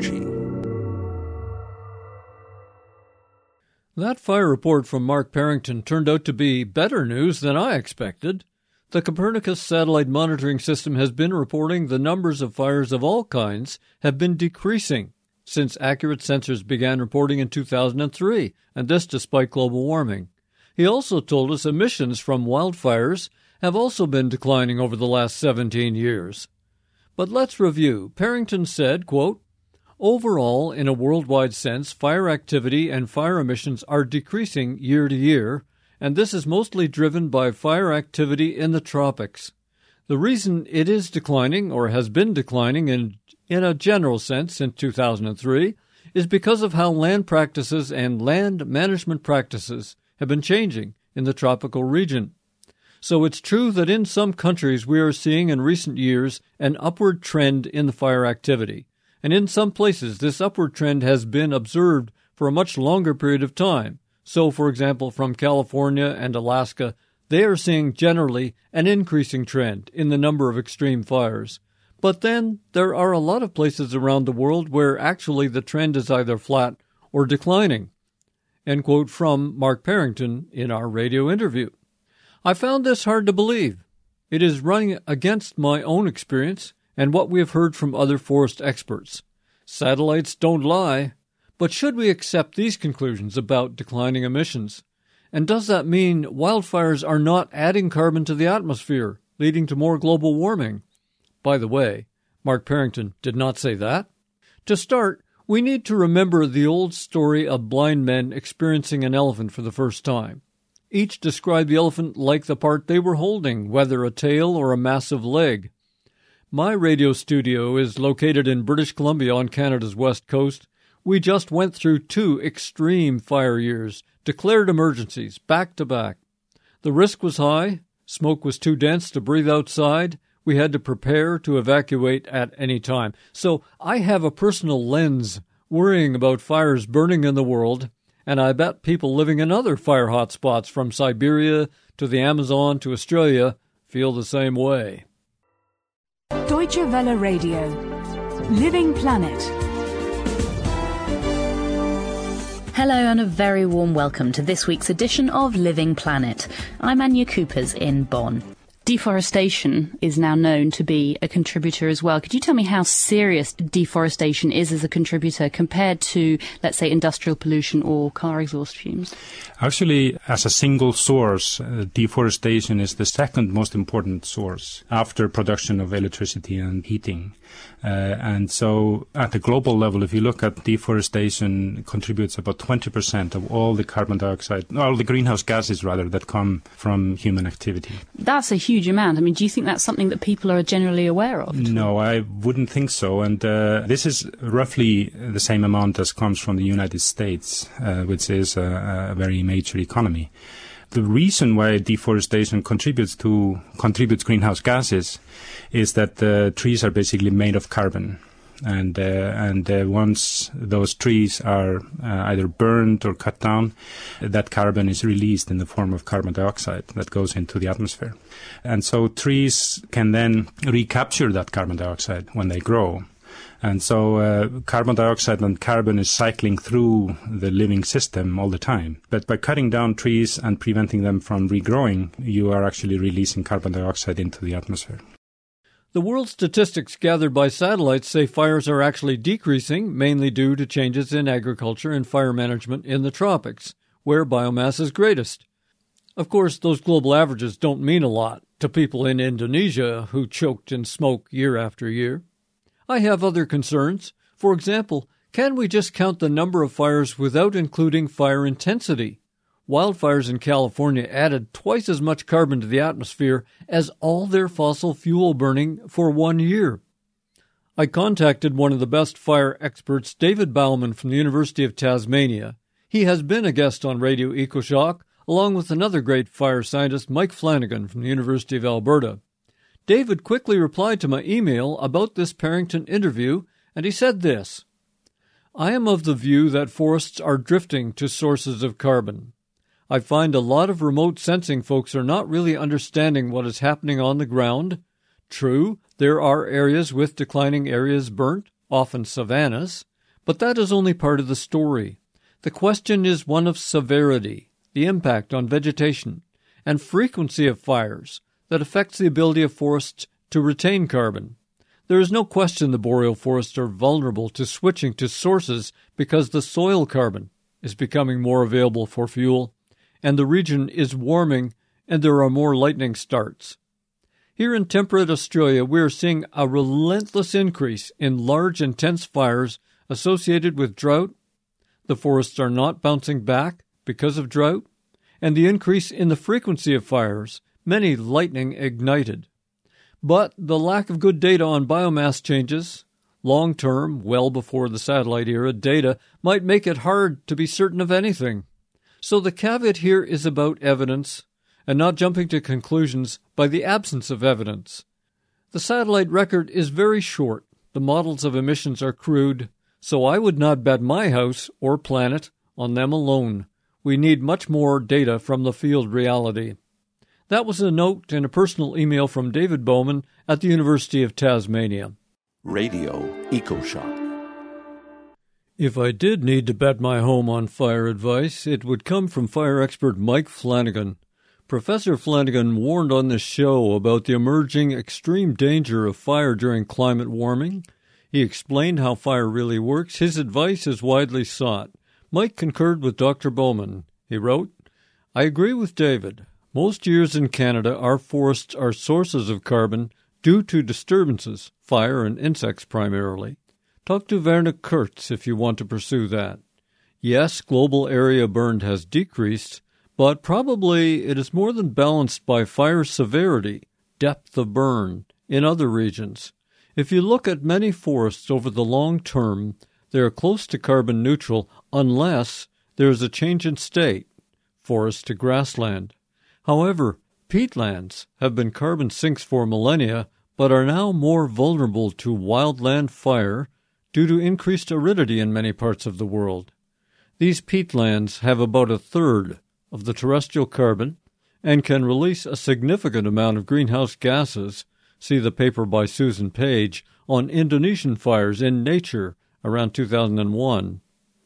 That fire report from Mark Parrington turned out to be better news than I expected. The Copernicus satellite monitoring system has been reporting the numbers of fires of all kinds have been decreasing since accurate sensors began reporting in two thousand three, and this despite global warming. He also told us emissions from wildfires have also been declining over the last seventeen years. But let's review. Parrington said, quote, "Overall, in a worldwide sense, fire activity and fire emissions are decreasing year to year, and this is mostly driven by fire activity in the tropics. The reason it is declining, or has been declining in, in a general sense since two thousand three, is because of how land practices and land management practices have been changing in the tropical region. So it's true that in some countries we are seeing in recent years an upward trend in the fire activity, and in some places this upward trend has been observed for a much longer period of time. So, for example, from California and Alaska, they are seeing generally an increasing trend in the number of extreme fires. But then there are a lot of places around the world where actually the trend is either flat or declining." End quote from Mark Parrington in our radio interview. I found this hard to believe. It is running against my own experience and what we have heard from other forest experts. Satellites don't lie. But should we accept these conclusions about declining emissions? And does that mean wildfires are not adding carbon to the atmosphere, leading to more global warming? By the way, Mark Parrington did not say that. To start, We need to remember the old story of blind men experiencing an elephant for the first time. Each described the elephant like the part they were holding, whether a tail or a massive leg. My radio studio is located in British Columbia on Canada's west coast. We just went through two extreme fire years, declared emergencies, back to back. The risk was high, smoke was too dense to breathe outside, we had to prepare to evacuate at any time. So I have a personal lens worrying about fires burning in the world, and I bet people living in other fire hotspots from Siberia to the Amazon to Australia feel the same way. Deutsche Welle Radio. Living Planet. Hello and a very warm welcome to this week's edition of Living Planet. I'm Anya Coopers in Bonn. Deforestation is now known to be a contributor as well. Could you tell me how serious deforestation is as a contributor compared to, let's say, industrial pollution or car exhaust fumes? Actually, as a single source, uh, deforestation is the second most important source after production of electricity and heating. Uh, and so at the global level, if you look at deforestation, contributes about twenty percent of all the carbon dioxide, all the greenhouse gases, rather, that come from human activity. That's a huge amount. I mean, do you think that's something that people are generally aware of? No, I wouldn't think so. And uh, this is roughly the same amount as comes from the United States, uh, which is a, a very major economy. The reason why deforestation contributes to contributes greenhouse gases is that the trees are basically made of carbon, and uh, and uh, once those trees are uh, either burned or cut down, that carbon is released in the form of carbon dioxide that goes into the atmosphere, and so trees can then recapture that carbon dioxide when they grow. And so uh, carbon dioxide and carbon is cycling through the living system all the time. But by cutting down trees and preventing them from regrowing, you are actually releasing carbon dioxide into the atmosphere. The world statistics gathered by satellites say fires are actually decreasing, mainly due to changes in agriculture and fire management in the tropics, where biomass is greatest. Of course, those global averages don't mean a lot to people in Indonesia who choked in smoke year after year. I have other concerns. For example, can we just count the number of fires without including fire intensity? Wildfires in California added twice as much carbon to the atmosphere as all their fossil fuel burning for one year. I contacted one of the best fire experts, David Bauman from the University of Tasmania. He has been a guest on Radio EcoShock, along with another great fire scientist, Mike Flanagan from the University of Alberta. David quickly replied to my email about this Parrington interview, and he said this: I am of the view that forests are drifting to sources of carbon. I find a lot of remote sensing folks are not really understanding what is happening on the ground. True, there are areas with declining areas burnt, often savannas, but that is only part of the story. The question is one of severity, the impact on vegetation, and frequency of fires that affects the ability of forests to retain carbon. There is no question the boreal forests are vulnerable to switching to sources because the soil carbon is becoming more available for fuel, and the region is warming and there are more lightning starts. Here in temperate Australia, we are seeing a relentless increase in large, intense fires associated with drought. The forests are not bouncing back because of drought, and the increase in the frequency of fires, many lightning ignited. But the lack of good data on biomass changes, long-term, well before the satellite era data, might make it hard to be certain of anything. So the caveat here is about evidence, and not jumping to conclusions by the absence of evidence. The satellite record is very short. The models of emissions are crude, so I would not bet my house or planet on them alone. We need much more data from the field reality. That was a note in a personal email from David Bowman at the University of Tasmania. Radio EcoShock. If I did need to bet my home on fire advice, it would come from fire expert Mike Flanagan. Professor Flanagan warned on this show about the emerging extreme danger of fire during climate warming. He explained how fire really works. His advice is widely sought. Mike concurred with Doctor Bowman. He wrote, I agree with David. Most years in Canada, our forests are sources of carbon due to disturbances, fire and insects primarily. Talk to Werner Kurtz if you want to pursue that. Yes, global area burned has decreased, but probably it is more than balanced by fire severity, depth of burn, in other regions. If you look at many forests over the long term, they are close to carbon neutral unless there is a change in state, forest to grassland. However, peatlands have been carbon sinks for millennia, but are now more vulnerable to wildland fire due to increased aridity in many parts of the world. These peatlands have about a third of the terrestrial carbon and can release a significant amount of greenhouse gases. See the paper by Susan Page on Indonesian fires in Nature around two thousand one.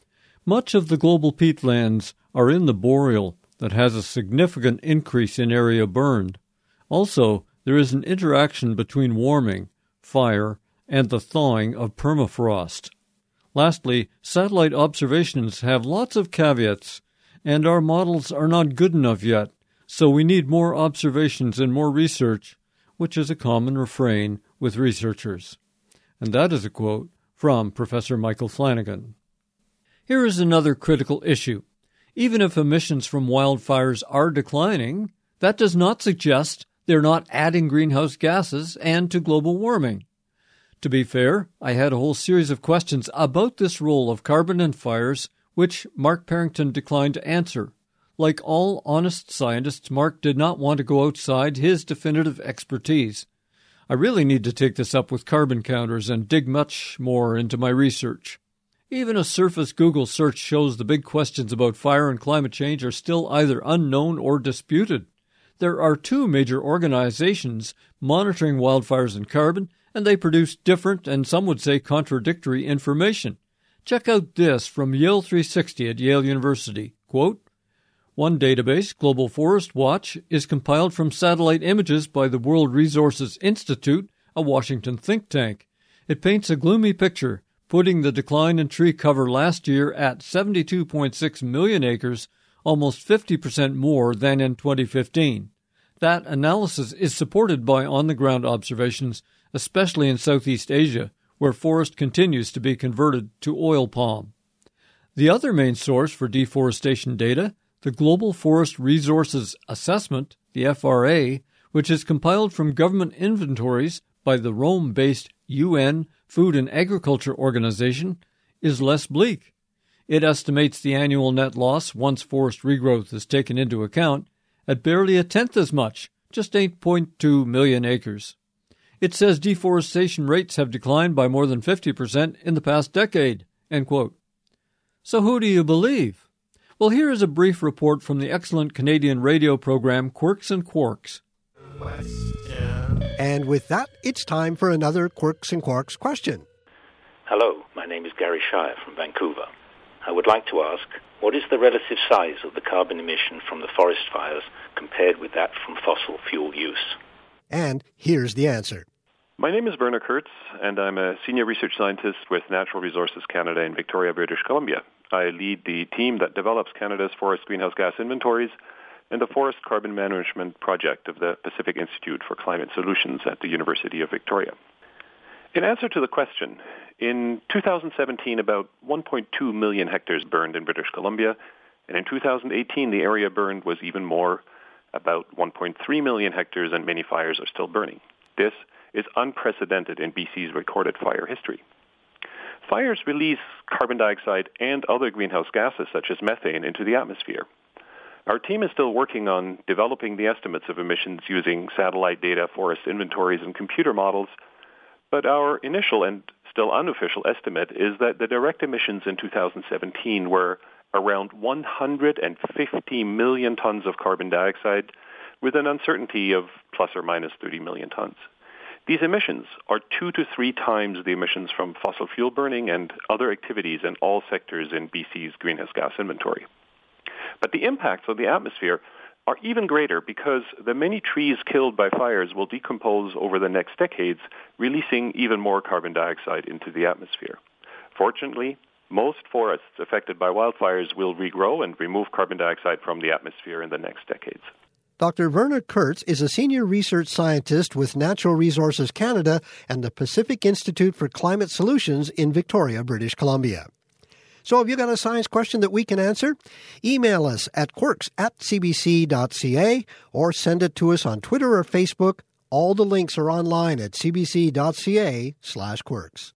Much of the global peatlands are in the boreal that has a significant increase in area burned. Also, there is an interaction between warming, fire, and the thawing of permafrost. Lastly, satellite observations have lots of caveats, and our models are not good enough yet, so we need more observations and more research, which is a common refrain with researchers. And that is a quote from Professor Michael Flanagan. Here is another critical issue. Even if emissions from wildfires are declining, that does not suggest they're not adding greenhouse gases and to global warming. To be fair, I had a whole series of questions about this role of carbon in fires, which Mark Parrington declined to answer. Like all honest scientists, Mark did not want to go outside his definitive expertise. I really need to take this up with carbon counters and dig much more into my research. Even a surface Google search shows the big questions about fire and climate change are still either unknown or disputed. There are two major organizations monitoring wildfires and carbon, and they produce different and some would say contradictory information. Check out this from Yale three sixty at Yale University. Quote, one database, Global Forest Watch, is compiled from satellite images by the World Resources Institute, a Washington think tank. It paints a gloomy picture, putting the decline in tree cover last year at seventy-two point six million acres, almost fifty percent more than in twenty fifteen. That analysis is supported by on-the-ground observations, especially in Southeast Asia, where forest continues to be converted to oil palm. The other main source for deforestation data, the Global Forest Resources Assessment, the F R A, which is compiled from government inventories by the Rome-based U N Food and Agriculture Organization, is less bleak. It estimates the annual net loss once forest regrowth is taken into account at barely a tenth as much, just eight point two million acres. It says deforestation rates have declined by more than fifty percent in the past decade, end quote. So who do you believe? Well, here is a brief report from the excellent Canadian radio program Quirks and Quarks. And with that, it's time for another Quirks and Quarks question. Hello, my name is Gary Shire from Vancouver. I would like to ask, what is the relative size of the carbon emission from the forest fires compared with that from fossil fuel use? And here's the answer. My name is Werner Kurtz, and I'm a senior research scientist with Natural Resources Canada in Victoria, British Columbia. I lead the team that develops Canada's forest greenhouse gas inventories and the Forest Carbon Management Project of the Pacific Institute for Climate Solutions at the University of Victoria. In answer to the question, in two thousand seventeen, about one point two million hectares burned in British Columbia, and in two thousand eighteen, the area burned was even more, about one point three million hectares, and many fires are still burning. This is unprecedented in B C's recorded fire history. Fires release carbon dioxide and other greenhouse gases such as methane into the atmosphere. Our team is still working on developing the estimates of emissions using satellite data, forest inventories, and computer models, but our initial and still unofficial estimate is that the direct emissions in two thousand seventeen were around one hundred fifty million tons of carbon dioxide, with an uncertainty of plus or minus thirty million tons. These emissions are two to three times the emissions from fossil fuel burning and other activities in all sectors in B C's greenhouse gas inventory. But the impacts on the atmosphere are even greater because the many trees killed by fires will decompose over the next decades, releasing even more carbon dioxide into the atmosphere. Fortunately, most forests affected by wildfires will regrow and remove carbon dioxide from the atmosphere in the next decades. Doctor Werner Kurtz is a senior research scientist with Natural Resources Canada and the Pacific Institute for Climate Solutions in Victoria, British Columbia. So have you got a science question that we can answer? Email us at quirks at cbc.ca or send it to us on Twitter or Facebook. All the links are online at cbc.ca slash quirks.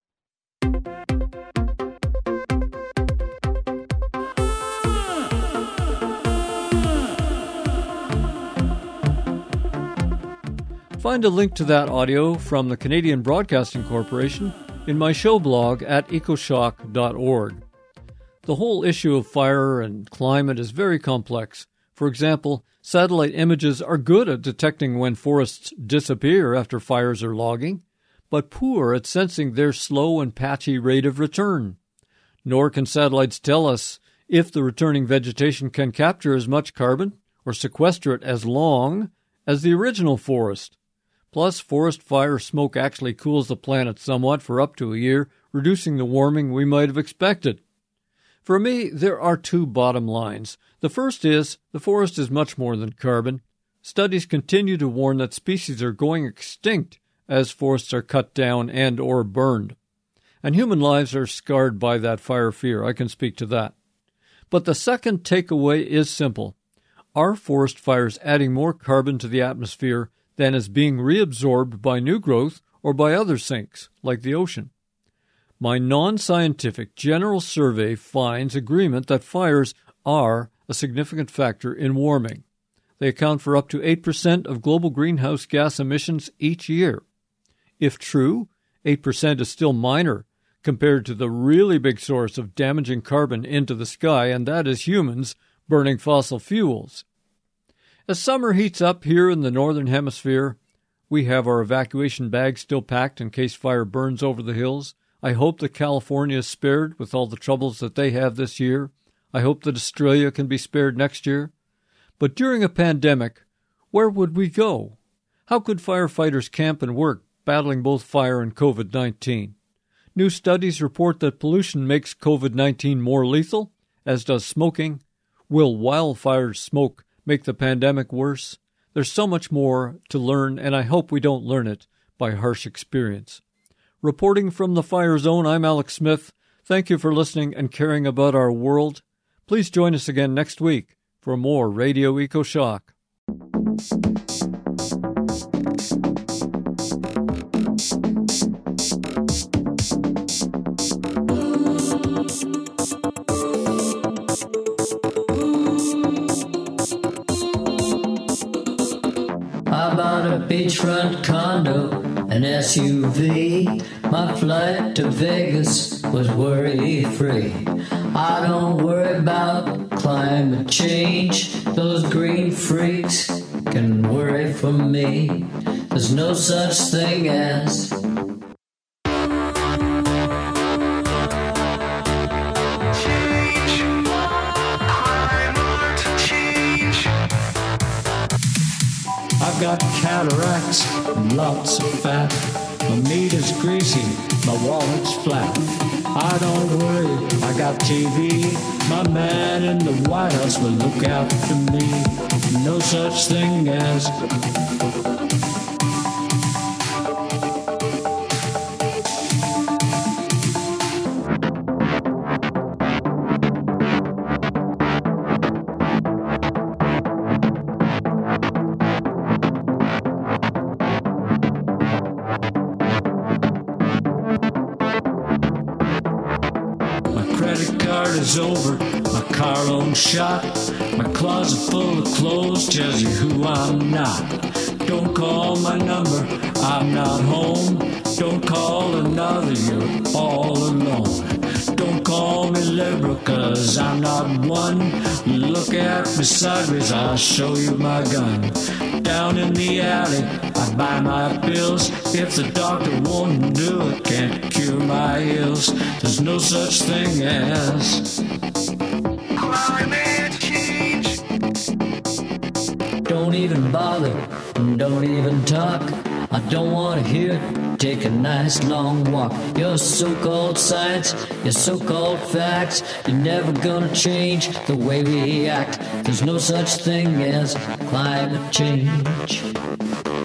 Find a link to that audio from the Canadian Broadcasting Corporation in my show blog at ecoshock dot org. The whole issue of fire and climate is very complex. For example, satellite images are good at detecting when forests disappear after fires are logging, but poor at sensing their slow and patchy rate of return. Nor can satellites tell us if the returning vegetation can capture as much carbon or sequester it as long as the original forest. Plus, forest fire smoke actually cools the planet somewhat for up to a year, reducing the warming we might have expected. For me, there are two bottom lines. The first is, the forest is much more than carbon. Studies continue to warn that species are going extinct as forests are cut down and or burned. And human lives are scarred by that fire fear. I can speak to that. But the second takeaway is simple. Are forest fires adding more carbon to the atmosphere than is being reabsorbed by new growth or by other sinks, like the ocean? My non-scientific general survey finds agreement that fires are a significant factor in warming. They account for up to eight percent of global greenhouse gas emissions each year. If true, eight percent is still minor compared to the really big source of damaging carbon into the sky, and that is humans burning fossil fuels. As summer heats up here in the Northern Hemisphere, we have our evacuation bags still packed in case fire burns over the hills. I hope that California is spared with all the troubles that they have this year. I hope that Australia can be spared next year. But during a pandemic, where would we go? How could firefighters camp and work, battling both fire and covid nineteen? New studies report that pollution makes covid nineteen more lethal, as does smoking. Will wildfires smoke make the pandemic worse? There's so much more to learn, and I hope we don't learn it by harsh experience. Reporting from the Fire Zone, I'm Alex Smith. Thank you for listening and caring about our world. Please join us again next week for more Radio EcoShock. I bought a beachfront condo, an S U V. My flight to Vegas was worry-free. I don't worry about climate change. Those green freaks can worry for me. There's no such thing as I've got cataracts and lots of fat. My meat is greasy, my wallet's flat. I don't worry, I got T V. My man in the White House will look after me. No such thing as is over, my car loan shot. My closet full of clothes tells you who I'm not. Don't call my number, I'm not home. Don't call another, you're all alone. Don't call me liberal, cause I'm not one. Look at me sideways, I'll show you my gun. Down in the alley, I buy my pills. If the doctor won't do it, can't cure my ills. There's no such thing as climate change. Don't even bother, don't even talk. I don't want to hear it, take a nice long walk. Your so-called science, your so-called facts, you're never gonna change the way we act. There's no such thing as climate change.